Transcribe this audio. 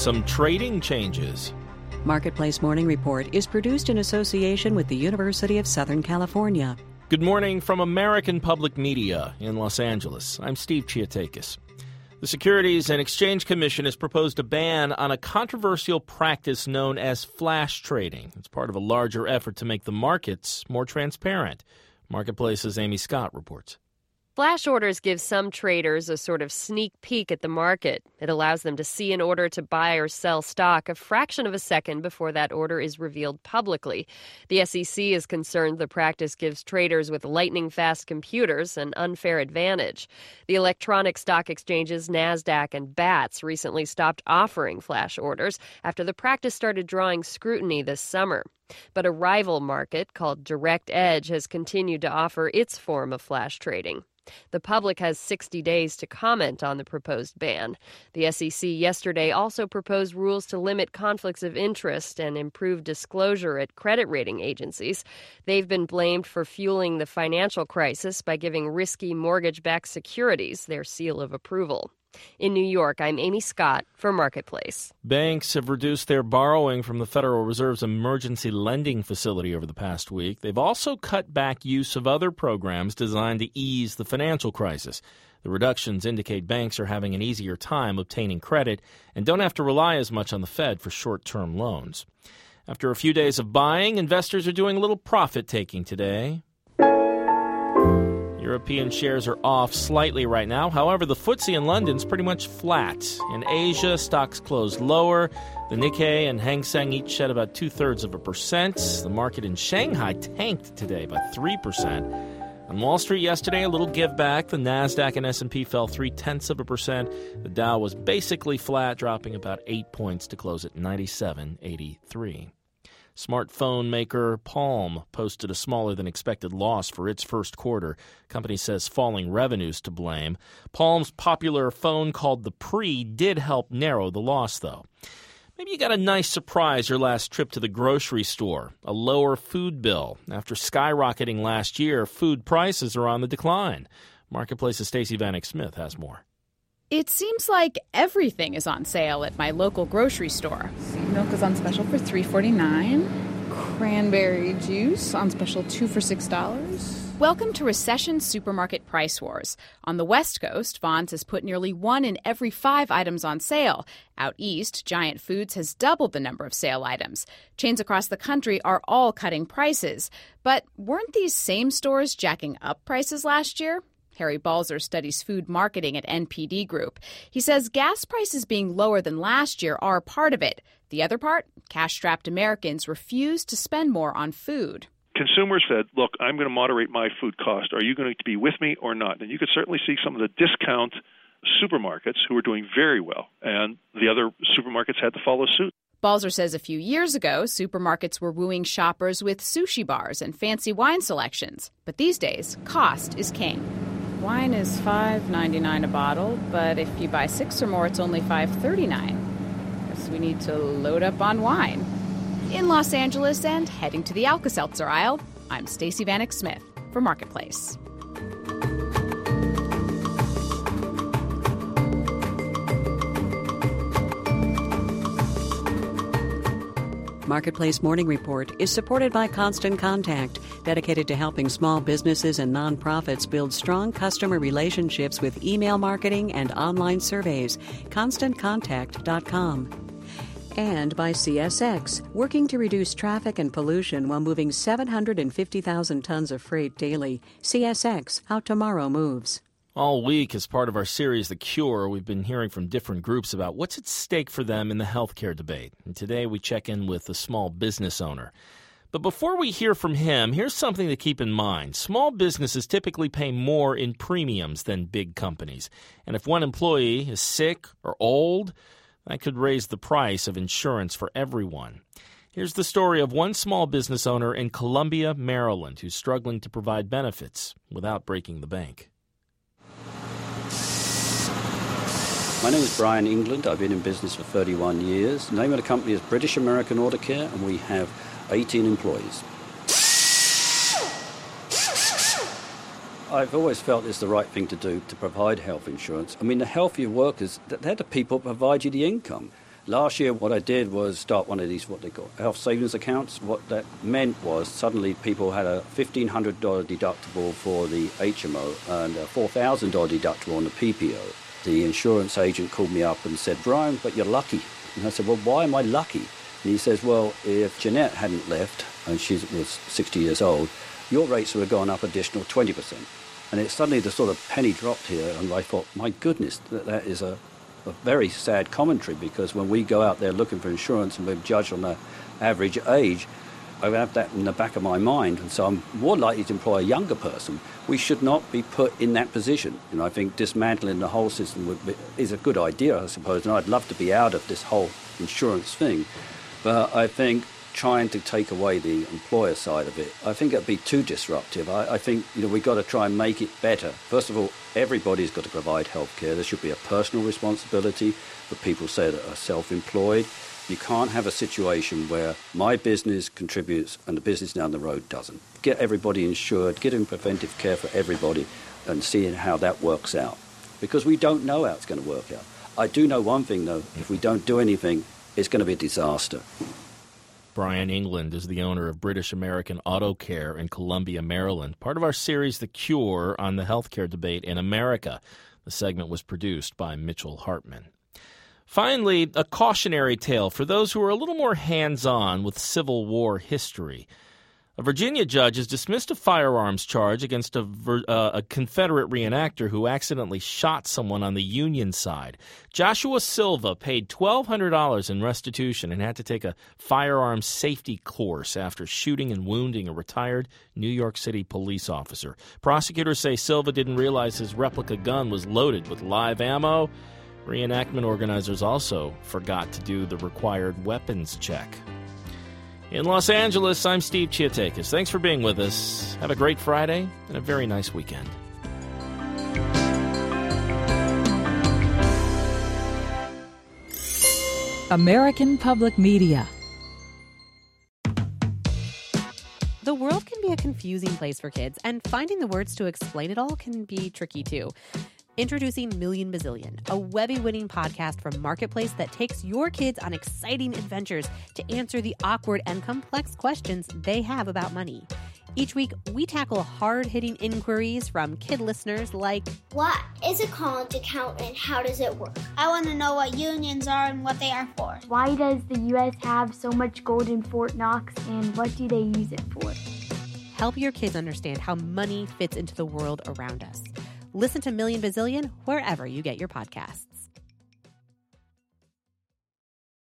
some trading changes. Marketplace Morning Report is produced in association with the University of Southern California. Good morning from American Public Media in Los Angeles. I'm Steve Chiatakis. The Securities and Exchange Commission has proposed a ban on a controversial practice known as flash trading. It's part of a larger effort to make the markets more transparent. Marketplace's Amy Scott reports. Flash orders give some traders a sort of sneak peek at the market. It allows them to see an order to buy or sell stock a fraction of a second before that order is revealed publicly. The SEC is concerned the practice gives traders with lightning-fast computers an unfair advantage. The electronic stock exchanges NASDAQ and BATS recently stopped offering flash orders after the practice started drawing scrutiny this summer. But a rival market called Direct Edge has continued to offer its form of flash trading. The public has 60 days to comment on the proposed ban. The SEC yesterday also proposed rules to limit conflicts of interest and improve disclosure at credit rating agencies. They've been blamed for fueling the financial crisis by giving risky mortgage-backed securities their seal of approval. In New York, I'm Amy Scott for Marketplace. Banks have reduced their borrowing from the Federal Reserve's emergency lending facility over the past week. They've also cut back use of other programs designed to ease the financial crisis. The reductions indicate banks are having an easier time obtaining credit and don't have to rely as much on the Fed for short-term loans. After a few days of buying, investors are doing a little profit-taking today. European shares are off slightly right now. However, the FTSE in London's pretty much flat. In Asia, stocks closed lower. The Nikkei and Hang Seng each shed about 0.2%. The market in Shanghai tanked today by 3%. On Wall Street yesterday, a little give back. The Nasdaq and S&P fell 0.3%. The Dow was basically flat, dropping about 8 points to close at 97.83. Smartphone maker Palm posted a smaller-than-expected loss for its first quarter. Company says falling revenues to blame. Palm's popular phone called the Pre did help narrow the loss, though. Maybe you got a nice surprise your last trip to the grocery store, a lower food bill. After skyrocketing last year, food prices are on the decline. Marketplace's Stacey Vanek Smith has more. It seems like everything is on sale at my local grocery store. Milk is on special for $3.49. Cranberry juice on special 2 for $6. Welcome to Recession Supermarket Price Wars. On the West Coast, Vons has put nearly 1 in every 5 items on sale. Out east, Giant Foods has doubled the number of sale items. Chains across the country are all cutting prices. But weren't these same stores jacking up prices last year? Harry Balzer studies food marketing at NPD Group. He says gas prices being lower than last year are part of it. The other part, cash-strapped Americans refuse to spend more on food. Consumers said, look, I'm going to moderate my food cost. Are you going to be with me or not? And you could certainly see some of the discount supermarkets who were doing very well, and the other supermarkets had to follow suit. Balzer says a few years ago, supermarkets were wooing shoppers with sushi bars and fancy wine selections. But these days, cost is king. Wine is $5.99 a bottle, but if you buy 6 or more, it's only $5.39. Guess we need to load up on wine. In Los Angeles and heading to the Alka-Seltzer aisle, I'm Stacey Vanek Smith for Marketplace. Marketplace Morning Report is supported by Constant Contact, dedicated to helping small businesses and nonprofits build strong customer relationships with email marketing and online surveys. ConstantContact.com. And by CSX, working to reduce traffic and pollution while moving 750,000 tons of freight daily. CSX, how tomorrow moves. All week, as part of our series, The Cure, we've been hearing from different groups about what's at stake for them in the healthcare debate. And today we check in with a small business owner. But before we hear from him, here's something to keep in mind. Small businesses typically pay more in premiums than big companies. And if one employee is sick or old, that could raise the price of insurance for everyone. Here's the story of one small business owner in Columbia, Maryland, who's struggling to provide benefits without breaking the bank. My name is Brian England. I've been in business for 31 years. The name of the company is British American Auto Care, and we have 18 employees. I've always felt it's the right thing to do to provide health insurance. I mean, the healthier workers, they're the people that provide you the income. Last year, what I did was start one of these, what they call health savings accounts. What that meant was suddenly people had a $1,500 deductible for the HMO and a $4,000 deductible on the PPO. The insurance agent called me up and said, Brian, but you're lucky. And I said, well, why am I lucky? And he says, well, if Jeanette hadn't left, and she was 60 years old, your rates would have gone up additional 20%. And it suddenly the sort of penny dropped here, and I thought, my goodness, that is a very sad commentary, because when we go out there looking for insurance and we're judged on the average age, I have that in the back of my mind, and so I'm more likely to employ a younger person. We should not be put in that position. I think dismantling the whole system is a good idea, I suppose, and I'd love to be out of this whole insurance thing. But I think trying to take away the employer side of it, I think it'd be too disruptive. I think we've got to try and make it better. First of all, everybody's got to provide health care. There should be a personal responsibility for people, say, that are self-employed. You can't have a situation where my business contributes and the business down the road doesn't. Get everybody insured, get in preventive care for everybody, and see how that works out. Because we don't know how it's going to work out. I do know one thing, though. If we don't do anything, it's going to be a disaster. Brian England is the owner of British American Auto Care in Columbia, Maryland, part of our series The Cure on the healthcare debate in America. The segment was produced by Mitchell Hartman. Finally, a cautionary tale for those who are a little more hands-on with Civil War history. A Virginia judge has dismissed a firearms charge against a Confederate reenactor who accidentally shot someone on the Union side. Joshua Silva paid $1,200 in restitution and had to take a firearms safety course after shooting and wounding a retired New York City police officer. Prosecutors say Silva didn't realize his replica gun was loaded with live ammo. Reenactment organizers also forgot to do the required weapons check. In Los Angeles, I'm Steve Chiatakis. Thanks for being with us. Have a great Friday and a very nice weekend. American Public Media. The world can be a confusing place for kids, and finding the words to explain it all can be tricky too. Introducing Million Bazillion, a Webby-winning podcast from Marketplace that takes your kids on exciting adventures to answer the awkward and complex questions they have about money. Each week, we tackle hard-hitting inquiries from kid listeners like, what is a college account and how does it work? I want to know what unions are and what they are for. Why does the U.S. have so much gold in Fort Knox, and what do they use it for? Help your kids understand how money fits into the world around us. Listen to Million Bazillion wherever you get your podcasts.